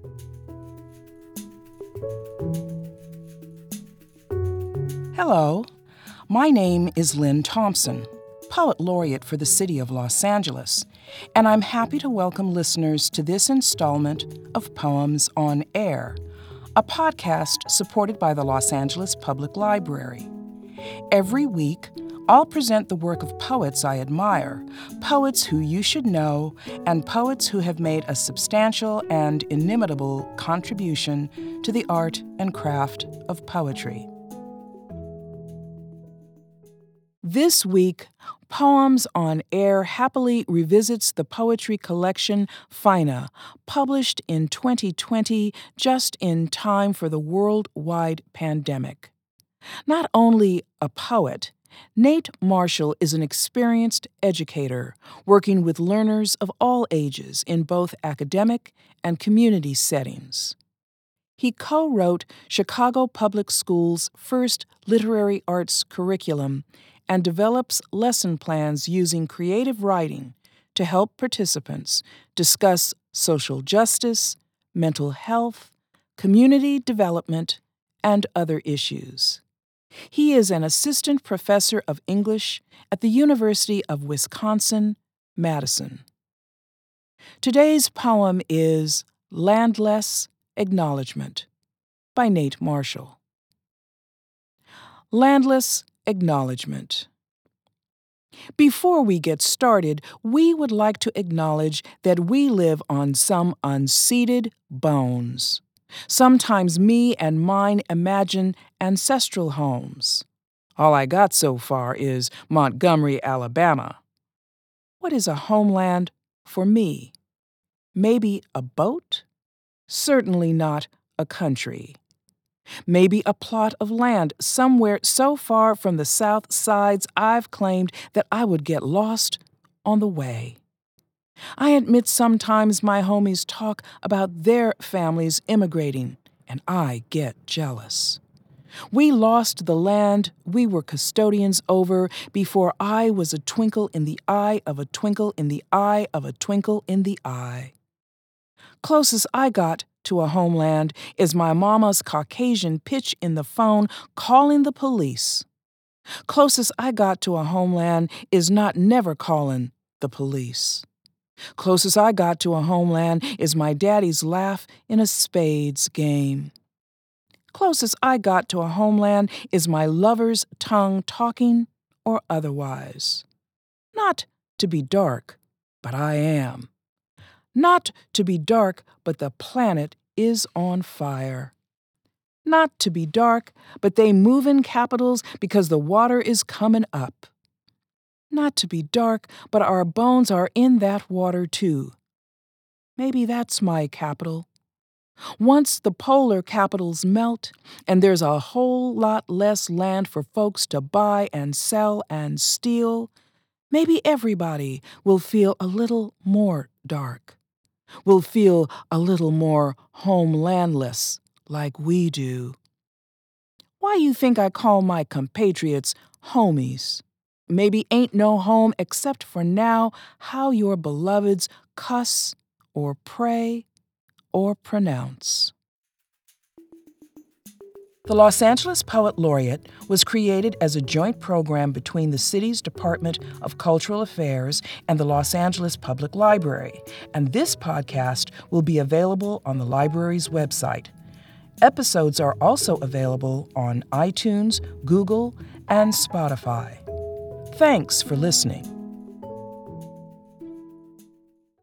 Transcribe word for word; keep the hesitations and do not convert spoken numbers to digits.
Hello, my name is Lynn Thompson, Poet Laureate for the City of Los Angeles, and I'm happy to welcome listeners to this installment of Poems on Air, a podcast supported by the Los Angeles Public Library. Every week, I'll present the work of poets I admire, poets who you should know, and poets who have made a substantial and inimitable contribution to the art and craft of poetry. This week, Poems on Air happily revisits the poetry collection Faina, published in twenty twenty, just in time for the worldwide pandemic. Not only a poet, Nate Marshall is an experienced educator, working with learners of all ages in both academic and community settings. He co-wrote Chicago Public Schools' first literary arts curriculum and develops lesson plans using creative writing to help participants discuss social justice, mental health, community development, and other issues. He is an assistant professor of English at the University of Wisconsin-Madison. Today's poem is Landless Acknowledgement by Nate Marshall. Landless Acknowledgement. Before we get started, we would like to acknowledge that we live on some unceded bones. Sometimes me and mine imagine ancestral homes. All I got so far is Montgomery, Alabama. What is a homeland for me? Maybe a boat? Certainly not a country. Maybe a plot of land somewhere so far from the south sides I've claimed that I would get lost on the way. I admit sometimes my homies talk about their families immigrating, and I get jealous. We lost the land we were custodians over before I was a twinkle in the eye of a twinkle in the eye of a twinkle in the eye. Closest I got to a homeland is my mama's Caucasian pitch in the phone calling the police. Closest I got to a homeland is not never calling the police. Closest I got to a homeland is my daddy's laugh in a spades game. Closest I got to a homeland is my lover's tongue talking or otherwise. Not to be dark, but I am. Not to be dark, but the planet is on fire. Not to be dark, but they move in capitals because the water is coming up. Not to be dark, but our bones are in that water too. Maybe that's my capital. Once the polar capitals melt, and there's a whole lot less land for folks to buy and sell and steal, maybe everybody will feel a little more dark. Will feel a little more homelandless like we do. Why you think I call my compatriots homies? Maybe ain't no home except for now how your beloveds cuss or pray or pronounce. The Los Angeles Poet Laureate was created as a joint program between the city's Department of Cultural Affairs and the Los Angeles Public Library, and this podcast will be available on the library's website. Episodes are also available on iTunes, Google, and Spotify. Thanks for listening.